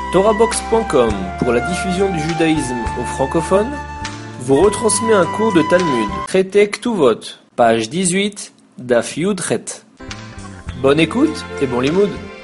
TorahBox.com, pour la diffusion du judaïsme aux francophones, vous retransmet un cours de Talmud, traité Ktuvot, page 18, Daf Yud Chet. Bonne écoute et bon limoud.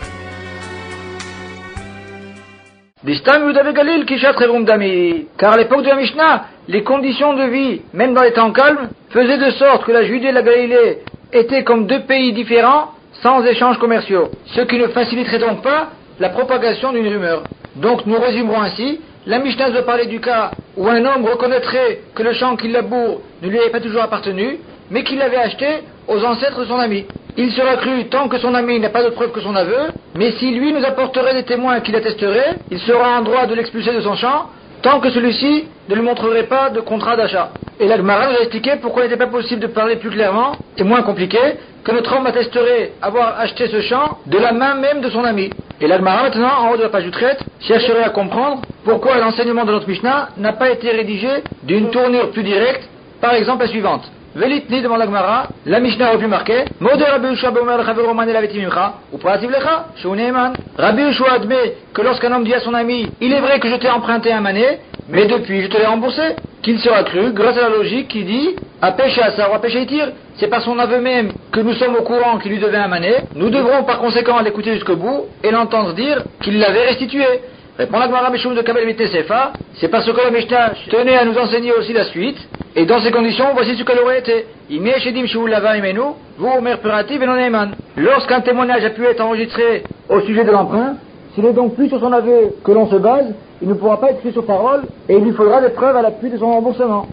Car à l'époque de la Mishnah, les conditions de vie, même dans les temps calmes, faisaient de sorte que la Judée et la Galilée étaient comme deux pays différents, sans échanges commerciaux, ce qui ne faciliterait donc pas la propagation d'une rumeur. Donc nous résumerons ainsi, la Mishnah veut parler du cas où un homme reconnaîtrait que le champ qu'il laboure ne lui avait pas toujours appartenu, mais qu'il l'avait acheté aux ancêtres de son ami. Il sera cru tant que son ami n'a pas de preuve que son aveu, mais si lui nous apporterait des témoins qui l'attesteraient, il sera en droit de l'expulser de son champ, tant que celui-ci ne lui montrerait pas de contrat d'achat. Et la Gemara nous a expliqué pourquoi il n'était pas possible de parler plus clairement et moins compliqué, que notre homme attesterait avoir acheté ce champ de la main même de son ami. Et la Gemara maintenant, en haut de la page du traite, chercherait à comprendre pourquoi l'enseignement de notre Mishnah n'a pas été rédigé d'une tournure plus directe, par exemple la suivante. Velitni demande la Gemara, la Mishnah aurait pu marquer Modé Rabbi Yoshua beomer l'chavero mané laveti mimcha, ou prativ lecha, sheu neeman. Rabbi Yoshua admet que lorsqu'un homme dit à son ami, il est vrai que je t'ai emprunté un mané, mais depuis je te l'ai remboursé. Qu'il sera cru grâce à la logique qui dit à pêcher à ça ou à pêcher et tir, c'est par son aveu même que nous sommes au courant qu'il lui devait un mané. Nous devrons par conséquent l'écouter jusqu'au bout et l'entendre dire qu'il l'avait restitué. Répond la Gemara Meshum de Kabel Vite Sefa, c'est parce que la Mishnah tenait à nous enseigner aussi la suite, et dans ces conditions, voici ce qu'elle aurait été. Lorsqu'un témoignage a pu être enregistré au sujet de l'emprunt, s'il est donc plus sur son aveu que l'on se base, il ne pourra pas être pris sur parole, et il lui faudra des preuves à l'appui de son remboursement.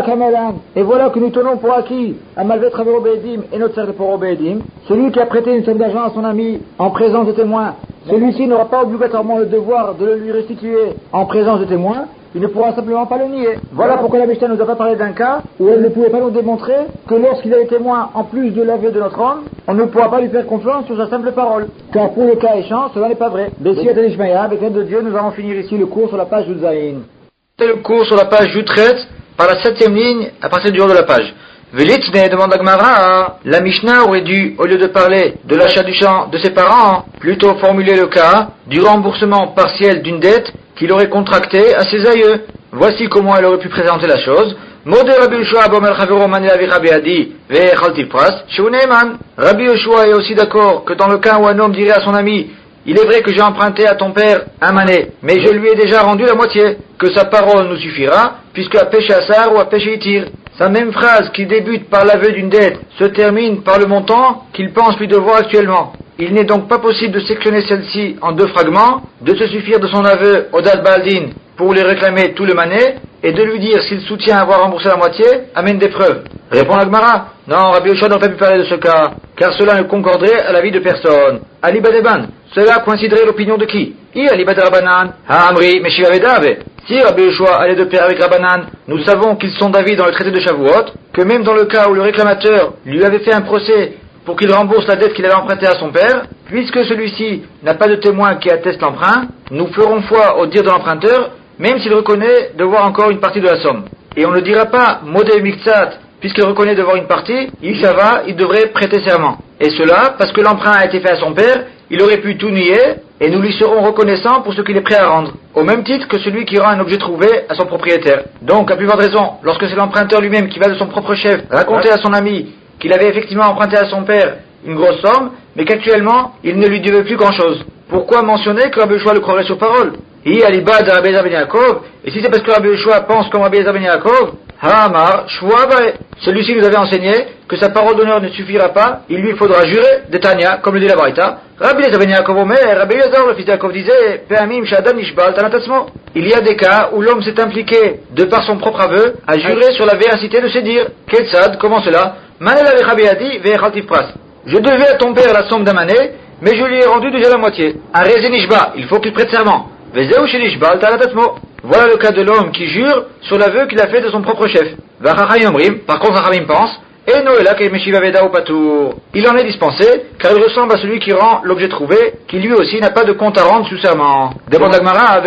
Et voilà que nous tenons pour acquis à Malvet Ravero Be'edim et notre serre pour Be'edim, celui qui a prêté une somme d'argent à son ami en présence de témoins, celui-ci n'aura pas obligatoirement le devoir de le lui restituer en présence de témoins, il ne pourra simplement pas le nier. Voilà pourquoi la Mishnah nous a pas parlé d'un cas où elle ne pouvait pas nous démontrer que lorsqu'il a été témoin en plus de l'aveu de notre homme, on ne pourra pas lui faire confiance sur sa simple parole. Car pour le cas échéant, cela n'est pas vrai. Bessie Atanishmaya, avec l'aide de Dieu, nous allons finir ici le cours sur la page Yudzaïn. C'est le cours sur la page Yutret, par la 7e ligne, à partir du haut de la page. Velitne demande à Gemara, la Mishnah aurait dû, au lieu de parler de l'achat du champ de ses parents, plutôt formuler le cas du remboursement partiel d'une dette qu'il aurait contractée à ses aïeux. Voici comment elle aurait pu présenter la chose. Modé Rabbi Yoshua bomer chavero mané lavi Rabbi Adi ve'echalti pras sheu neeman. Rabbi Yoshua est aussi d'accord que dans le cas où un homme dirait à son ami, il est vrai que j'ai emprunté à ton père un mané, mais je lui ai déjà rendu la moitié, que sa parole nous suffira, puisque à pêcher à Sar ou à pêcher Itir. Sa même phrase qui débute par l'aveu d'une dette se termine par le montant qu'il pense lui devoir actuellement. Il n'est donc pas possible de sectionner celle-ci en deux fragments, de se suffire de son aveu au Dad Baldin pour lui réclamer tout le mané, et de lui dire s'il soutient avoir remboursé la moitié, amène des preuves. Répond la Gemara, non, Rabbi Yoshua n'aurait pas pu parler de ce cas, car cela ne concorderait à l'avis de personne. Ali Badeban, cela coïnciderait l'opinion de qui? Ali Badarabanan, Amri, Meshivavedave. Si Rabbi Yoshua allait de pair avec Rabbanan, nous savons qu'ils sont d'avis dans le traité de Shavuot, que même dans le cas où le réclamateur lui avait fait un procès pour qu'il rembourse la dette qu'il avait empruntée à son père, puisque celui-ci n'a pas de témoin qui atteste l'emprunt, nous ferons foi au dire de l'emprunteur, même s'il reconnaît devoir encore une partie de la somme. Et on ne dira pas Modé Miktsat, puisqu'il reconnaît devoir une partie, il devrait prêter serment. Et cela, parce que l'emprunt a été fait à son père, il aurait pu tout nier, et nous lui serons reconnaissants pour ce qu'il est prêt à rendre, au même titre que celui qui rend un objet trouvé à son propriétaire. Donc, à plus forte raison, lorsque c'est l'emprunteur lui-même qui va de son propre chef raconter à son ami qu'il avait effectivement emprunté à son père une grosse somme, mais qu'actuellement, il ne lui devait plus grand-chose. Pourquoi mentionner que Rabbi Yoshua le croirait sur parole? Aliba de Rabbi Eliezer ben Yaakov, et si c'est parce que Rabbi Yoshua pense comme Rabbi Eliezer ben Yaakov, Hamar, Shvuabae. Celui-ci nous avait enseigné que sa parole d'honneur ne suffira pas, il lui faudra jurer de Tanya, comme le dit la Braïta. Rabbi Eliezer ben Yaakov Omer, Rabbi Eliezer, le fils de Yaakov, disait, Pe'amim sh'adam nishbal tanatasmo. Il y a des cas où l'homme s'est impliqué, de par son propre aveu, à jurer sur la véracité de ses dires. Ketsad, comment cela? Manel avec Rabbi Adi, ve'echaltif pras. Je devais à ton père la somme d'un mané, mais je lui ai rendu déjà la moitié. Un Rezenishba, il faut qu'il prête serment. Vezeu shenishbal tanatasmo. Voilà le cas de l'homme qui jure sur l'aveu qu'il a fait de son propre chef. Par contre, Chachamim pense, il en est dispensé, car il ressemble à celui qui rend l'objet trouvé, qui lui aussi n'a pas de compte à rendre sous serment. Demande Agmara,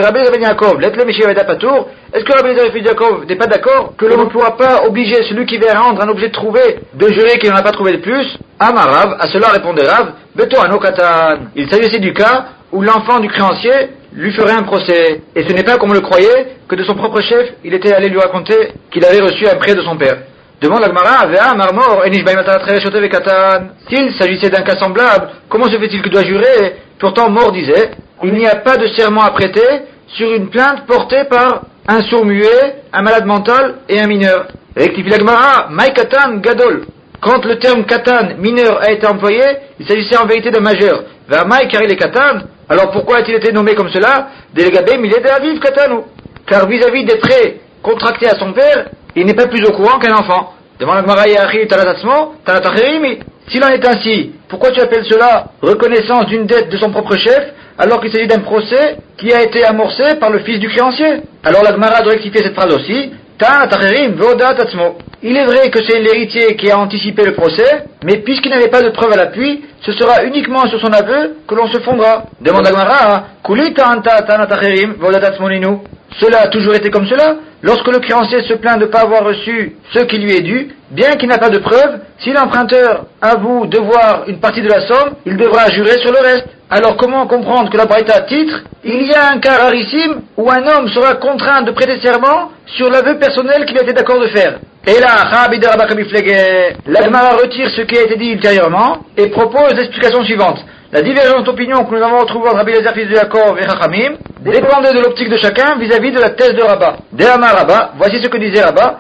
est-ce que Rabbi Eliezer ben Yaakov n'est pas d'accord que l'on ne pourra pas obliger celui qui vient rendre un objet trouvé de jurer qu'il n'en a pas trouvé de plus? Amarav, à cela répondait Rav, Beto Anokatan. Il s'agissait du cas où l'enfant du créancier lui ferait un procès. Et ce n'est pas comme on le croyait, que de son propre chef, il était allé lui raconter qu'il avait reçu un prêt de son père. Demande la Gemara, Vea marmor, enish baimata treshot vekatan. S'il s'agissait d'un cas semblable, comment se fait-il qu'il doit jurer? Pourtant, Mort disait, il n'y a pas de serment à prêter sur une plainte portée par un sourd-muet, un malade mental et un mineur. Rectifie la Gemara, Mai katan gadol. Quand le terme katan, mineur, a été employé, il s'agissait en vérité d'un majeur. Vea mai car il est katan. Alors pourquoi a-t-il été nommé comme cela? Délégabe milé de aviv katanu. Car vis-à-vis des prêts contractés à son père, il n'est pas plus au courant qu'un enfant. Demande la Gemara Yachi Talatatsmo, Talatachirimi. S'il en est ainsi, pourquoi tu appelles cela reconnaissance d'une dette de son propre chef, alors qu'il s'agit d'un procès qui a été amorcé par le fils du créancier? Alors la Gemara doit rectifier cette phrase aussi. Talatachirim Voda Tatsmo. Il est vrai que c'est l'héritier qui a anticipé le procès, mais puisqu'il n'avait pas de preuve à l'appui, ce sera uniquement sur son aveu que l'on se fondera. Demande la Gemara, Kuli Ta'anta Tanatachirim Voda Tatsmoninu. Cela a toujours été comme cela. Lorsque le créancier se plaint de ne pas avoir reçu ce qui lui est dû, bien qu'il n'a pas de preuve, si l'emprunteur avoue devoir une partie de la somme, il devra jurer sur le reste. Alors comment comprendre que la Braïta titre, il y a un cas rarissime où un homme sera contraint de prêter serment sur l'aveu personnel qu'il a été d'accord de faire. Et là, la Gemara retire ce qui a été dit ultérieurement et propose l'explication suivante. La divergence d'opinion que nous avons retrouvée entre Rabbi Eliezer fils de Yaakov et Chachamim dépendait de l'optique de chacun vis-à-vis de la thèse de Rabba. Déhama Rabba, voici ce que disait Rabba.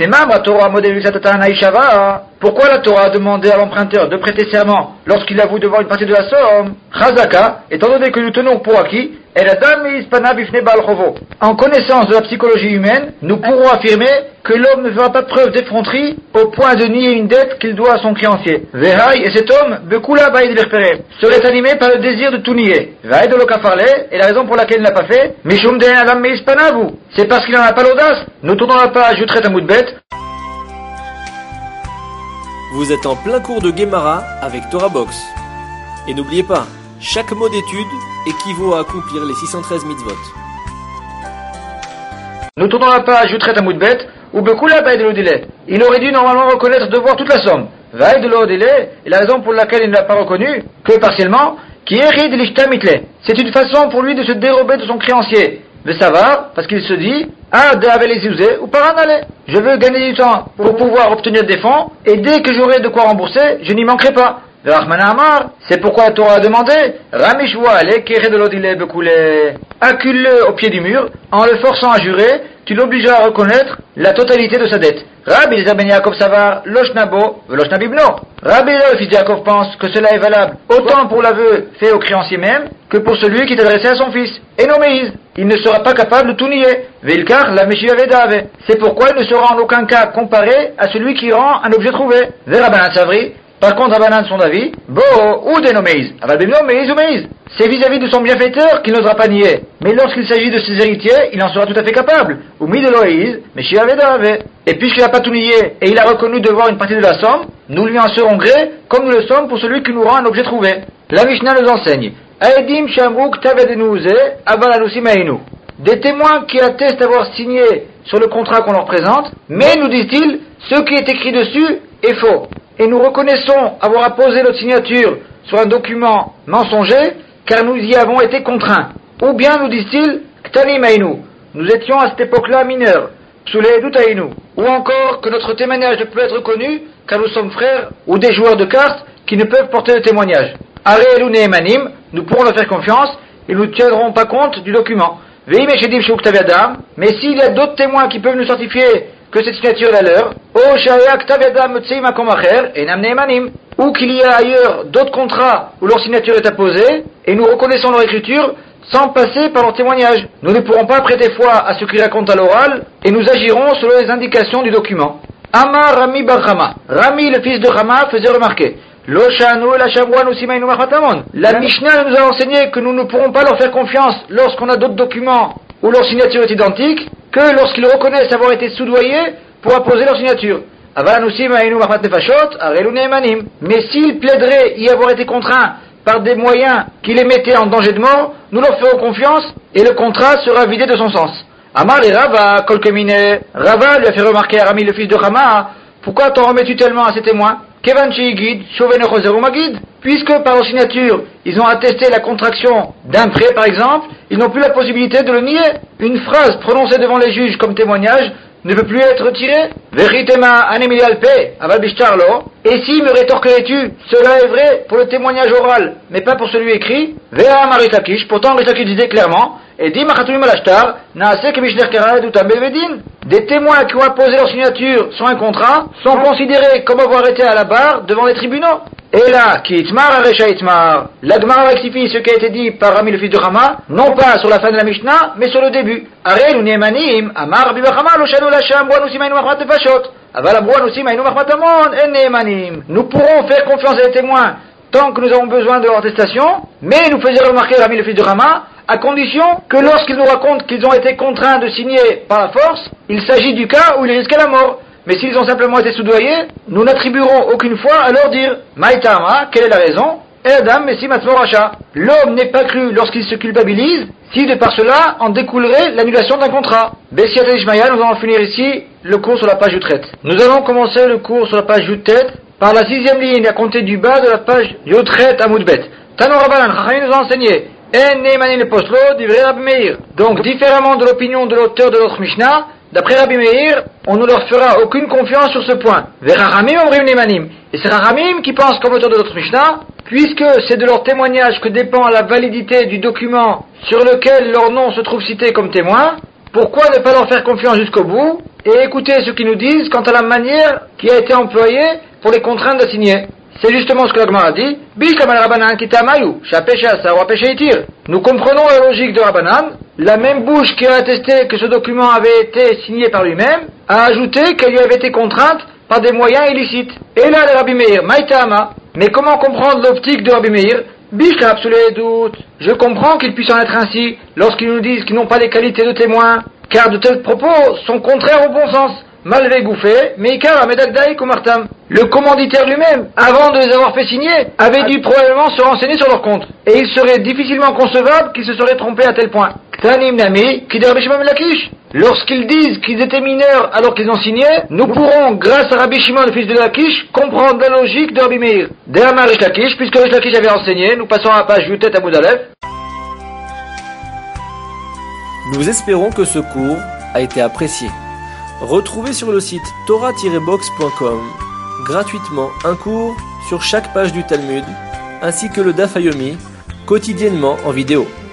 Pourquoi la Torah a demandé à l'emprunteur de prêter serment lorsqu'il avoue devoir une partie de la somme? Chazaka, étant donné que nous tenons pour acquis, en connaissance de la psychologie humaine, nous pourrons affirmer que l'homme ne fera pas preuve d'effronterie au point de nier une dette qu'il doit à son créancier. Vehai, et cet homme, Bekula Baïd Berpere, serait animé par le désir de tout nier. Vaïd de l'Okafarle, et la raison pour laquelle il n'a pas fait, Mishum de Adam Meispanavu, c'est parce qu'il n'en a pas l'audace. Nous tournons la page, je traite un bout de bête. Vous êtes en plein cours de Gemara avec Torah Box. Et n'oubliez pas, chaque mot d'étude équivaut à accomplir les 613 mitzvot. Nous tournons la page, je traite un bout de bête, ou Bekula Baïd de l'Odile. Il aurait dû normalement reconnaître devoir toute la somme. Vaïd de l'Odile, et la raison pour laquelle il ne l'a pas reconnu, que partiellement, qui est Rid Lichtamitle. C'est une façon pour lui de se dérober de son créancier. De savoir, parce qu'il se dit, ou je veux gagner du temps pour pouvoir obtenir des fonds, et dès que j'aurai de quoi rembourser, je n'y manquerai pas. C'est pourquoi la Torah a demandé, accule-le au pied du mur, en le forçant à jurer, tu l'obligeras à reconnaître la totalité de sa dette. Rabbi Eliezer ben Yaakov Savar, Loshnabo, Veloshnabibno. Rabbi Eliezer le fils de Yaakov pense que cela est valable autant pour l'aveu fait au créancier même que pour celui qui est adressé à son fils. Et non mais il ne sera pas capable de tout nier. Veilkar la Meshiavedave. C'est pourquoi il ne sera en aucun cas comparé à celui qui rend un objet trouvé. Verabanan Savri. Par contre, Rabbanan son avis, Bo ou dénomeiz, Avalbimno meiz ou meiz. C'est vis-à-vis de son bienfaiteur qu'il n'osera pas nier. Mais lorsqu'il s'agit de ses héritiers, il en sera tout à fait capable. Ou mi de l'oïz, mais shiavedave. Et puisqu'il n'a pas tout nié et il a reconnu devoir une partie de la somme, nous lui en serons gré, comme nous le sommes pour celui qui nous rend un objet trouvé. La Mishnah nous enseigne. Aedim shamruk tavedenouze, avalanusimainu. Des témoins qui attestent avoir signé sur le contrat qu'on leur présente, mais nous disent-ils, ce qui est écrit dessus est faux. Et nous reconnaissons avoir apposé notre signature sur un document mensonger, car nous y avons été contraints. Ou bien, nous disent-ils, Ktani Maïnou, nous étions à cette époque-là mineurs, Psoulé Doutaïnu. Ou encore que notre témoignage ne peut être reconnu, car nous sommes frères ou des joueurs de cartes qui ne peuvent porter de témoignage. Are Elune Emanim, nous pourrons leur faire confiance et nous ne tiendrons pas compte du document. Veim Eshedim Shuk Taviadam, mais s'il y a d'autres témoins qui peuvent nous certifier que cette signature est la leur, ou qu'il y a ailleurs d'autres contrats où leur signature est apposée, et nous reconnaissons leur écriture sans passer par leur témoignage. Nous ne pourrons pas prêter foi à ce qu'ils racontent à l'oral, et nous agirons selon les indications du document. Amar Rami bar Rama. Rami, le fils de Rama, faisait remarquer, la Mishnah nous a enseigné que nous ne pourrons pas leur faire confiance lorsqu'on a d'autres documents où leur signature est identique, que lorsqu'ils reconnaissent avoir été soudoyés pour apposer leur signature. Mais s'ils plaideraient y avoir été contraints par des moyens qui les mettaient en danger de mort, nous leur ferons confiance et le contrat sera vidé de son sens. Amar et Rava, Kolkemine. Rava lui a fait remarquer à Rami, le fils de Rama, pourquoi t'en remets-tu tellement à ces témoins? Kevan Sheigid, Shoven Choseru Magid. Puisque par leur signature, ils ont attesté la contraction d'un prêt par exemple, ils n'ont plus la possibilité de le nier. Une phrase prononcée devant les juges comme témoignage ne peut plus être retirée. Veritema anemilialpe aval bishtarlo. Et si, me rétorquerais-tu, cela est vrai pour le témoignage oral, mais pas pour celui écrit. Vea Rish Lakish, pourtant Rish Lakish disait clairement, et dit Machatouim alashtar, naase kemishner karad ou tambelvedin. Des témoins qui ont apposé leur signature sur un contrat sont considérés comme avoir été à la barre devant les tribunaux. Et là, qui itmar aresha itmar, la Gemara rectifie ce qui a été dit par Rami le fils de Rama, non pas sur la fin de la Mishnah, mais sur le début. Arel u'nemanim, amar Rabbi Bachama lo shanu lasham boanu simainu machmat nefashot. Aval boanu simainu machmat amon en nemanim. Nous pourrons faire confiance à les témoins tant que nous avons besoin de leur attestation, mais nous faisait remarquer Rami le fils de Rama, à condition que lorsqu'ils nous racontent qu'ils ont été contraints de signer par la force, il s'agit du cas où ils risquaient la mort. Mais s'ils ont simplement été soudoyés, nous n'attribuerons aucune foi à leur dire Maïtama, quelle est la raison? Adam, Messi, Racha. L'homme n'est pas cru lorsqu'il se culpabilise, si de par cela en découlerait l'annulation d'un contrat. Bessiat et Ishmael, nous allons finir ici le cours sur la page Yutret. Nous allons commencer le cours sur la page Yutret par la 6e ligne à compter du bas de la page Yutret à Moudbet. Tanon Rabbanan, Chachamim nous a enseigné En Neimanin le postlo d'ivrei Rabbi Meir. Donc, différemment de l'opinion de l'auteur de notre Mishnah, d'après Rabbi Meir, on ne leur fera aucune confiance sur ce point. Vers Rahamim omrim nemanim. Et c'est Rahamim qui pense comme auteur de notre Mishnah, puisque c'est de leur témoignage que dépend la validité du document sur lequel leur nom se trouve cité comme témoin. Pourquoi ne pas leur faire confiance jusqu'au bout et écouter ce qu'ils nous disent quant à la manière qui a été employée pour les contraindre de signer? C'est justement ce que la Gemara a dit. Nous comprenons la logique de Rabbanan. La même bouche qui a attesté que ce document avait été signé par lui-même a ajouté qu'elle lui avait été contrainte par des moyens illicites. Et là, le Rabbi Meir, Maïtama. Mais comment comprendre l'optique de Rabbi Meir? Bishkap sous les doutes. Je comprends qu'il puisse en être ainsi lorsqu'ils nous disent qu'ils n'ont pas les qualités de témoins, car de tels propos sont contraires au bon sens. Malvé gouffé, Meikar Amedagdaï Kumartam. Le commanditaire lui-même, avant de les avoir fait signer, avait dû probablement se renseigner sur leur compte. Et il serait difficilement concevable qu'ils se seraient trompés à tel point. Ktanim Nami, Kider Bishimam Lakish. Lorsqu'ils disent qu'ils étaient mineurs alors qu'ils ont signé, nous pourrons, grâce à Rabbi Shimon, le fils de Lakish, comprendre la logique de Rabbi Meir. Derrière Rish Lakish, puisque Rish Lakish avait enseigné, nous passons à la page Yutet à Moudalef. Nous espérons que ce cours a été apprécié. Retrouvez sur le site torah-box.com gratuitement un cours sur chaque page du Talmud, ainsi que le Daf Yomi, quotidiennement en vidéo.